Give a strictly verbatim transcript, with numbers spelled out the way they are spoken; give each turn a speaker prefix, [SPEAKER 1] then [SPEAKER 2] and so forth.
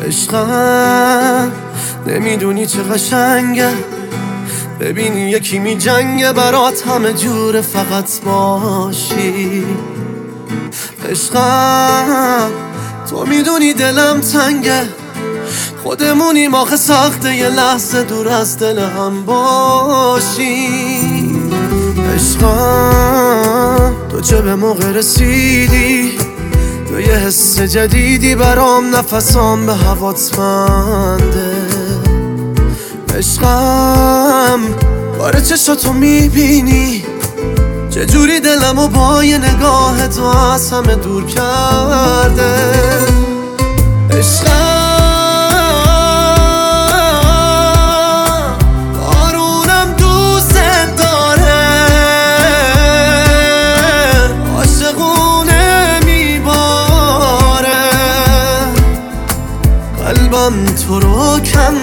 [SPEAKER 1] عشقم نمیدونی چه قشنگه، ببینی یکی می جنگه برات همه جوره فقط باشی. عشقم تو میدونی دلم تنگه، خودمونیم آخه سخته یه لحظه دور از دل هم باشی. عشقم تو چه به موقع رسیدی، تو یه حس جدیدی برام، نفسام به هوات بنده. عشقم کار چشاتو میبینی، چجوری دلمو با یه نگاه تو از همه دور کرده. عشقم بارونم دوست داره، عاشقونه میباره، قلبم تو رو کم